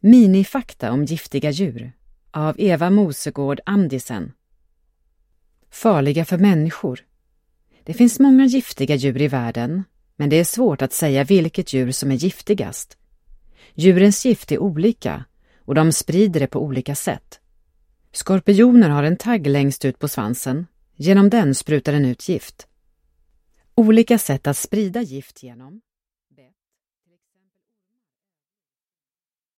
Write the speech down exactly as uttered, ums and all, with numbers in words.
Minifakta om giftiga djur av Eva Mosegård Andisen. Farliga för människor. Det finns många giftiga djur i världen, men det är svårt att säga vilket djur som är giftigast. Djurens gift är olika och de sprider det på olika sätt. Skorpioner har en tagg längst ut på svansen. Genom den sprutar den ut gift. Olika sätt att sprida gift genom